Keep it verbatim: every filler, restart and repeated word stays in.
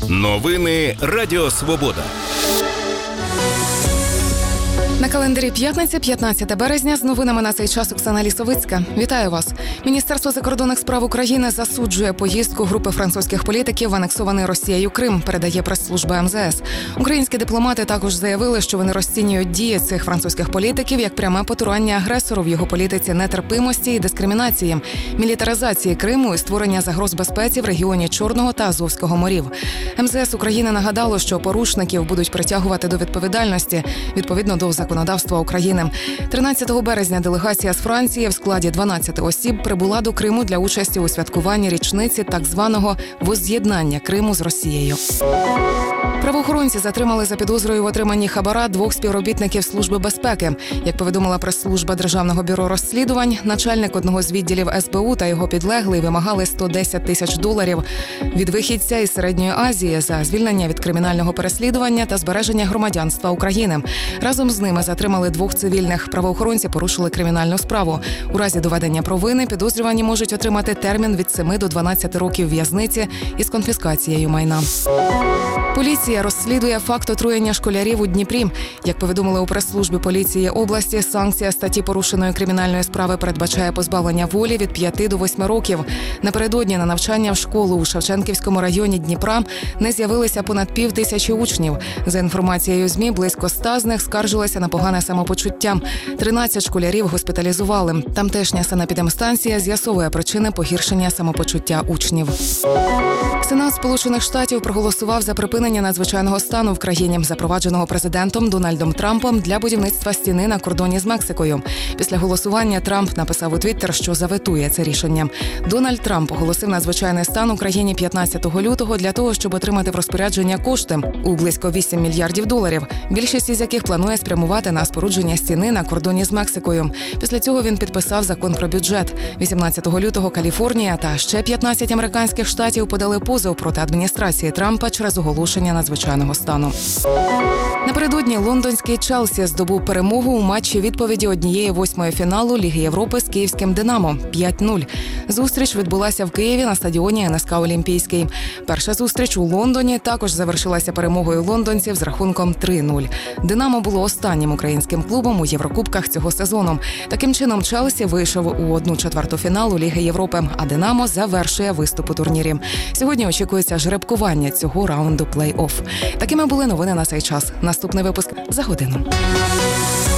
Новини Радіо Свобода. На календарі п'ятниця, п'ятнадцяте березня. З новинами на цей час Оксана Лісовицька. Вітаю вас. Міністерство закордонних справ України засуджує поїздку групи французьких політиків в анексований Росією Крим, передає прес-служба ем зе ес. Українські дипломати також заявили, що вони розцінюють дії цих французьких політиків як пряме потурання агресору в його політиці нетерпимості і дискримінації, мілітаризації Криму і створення загроз безпеці в регіоні Чорного та Азовського морів. ем зе ес України нагадало, що порушників будуть притягувати до відповідальності відповідно до законодавства України. тринадцятого березня делегація з Франції в складі дванадцяти осіб прибула до Криму для участі у святкуванні річниці так званого возз'єднання Криму з Росією. Правоохоронці затримали за підозрою в отриманні хабара двох співробітників Служби безпеки. Як повідомила прес-служба Державного бюро розслідувань, начальник одного з відділів ес бе у та його підлеглий вимагали сто десять тисяч доларів від вихідця із Середньої Азії за звільнення від кримінального переслідування та збереження громадянства України. Разом з ними затримали двох цивільних. Правоохоронці порушили кримінальну справу. У разі доведення провини підозрювані можуть отримати термін від семи до дванадцяти років в'язниці із конфіскацією майна. Поліція розслідує факт отруєння школярів у Дніпрі. Як повідомили у прес-службі поліції області, санкція статті порушеної кримінальної справи передбачає позбавлення волі від п'яти до восьми років. Напередодні на навчання в школу у Шевченківському районі Дніпра не з'явилися понад пів тисячі учнів. За інформацією ЗМІ, близько ста з них скаржилися на погане самопочуття. тринадцять школярів госпіталізували. Тамтешня санепідемстанція з'ясовує причини погіршення самопочуття учнів. Сенат Сполучених Штатів проголосував за припинення надзвичайного стану в країні, запровадженого президентом Дональдом Трампом для будівництва стіни на кордоні з Мексикою. Після голосування Трамп написав у Твіттер, що заветує це рішення. Дональд Трамп оголосив надзвичайний стан у країні п'ятнадцятого лютого для того, щоб отримати в розпорядження кошти у близько вісім мільярдів доларів, більшість із яких планує спрямувати на спорудження стіни на кордоні з Мексикою. Після цього він підписав закон про бюджет. вісімнадцятого лютого Каліфорнія та ще п'ятнадцять американських штатів подали позов проти адміністрації Трампа через оголошення надзвичайного стану. Напередодні лондонський Челсі здобув перемогу у матчі відповіді однієї восьмої фіналу Ліги Європи з київським «Динамо» п'ять нуль. Зустріч відбулася в Києві на стадіоні ен ес ка «Олімпійський». Перша зустріч у Лондоні також завершилася перемогою лондонців з рахунком три нуль. «Динамо» було останнім українським клубом у Єврокубках цього сезону. Таким чином, Челсі вийшов у одну четверту фіналу Ліги Європи, а «Динамо» завершує виступ у турнірі. Сьогодні очікується жеребкування цього раунду плей-офф. Такими були новини на цей час. Наступний випуск за годину.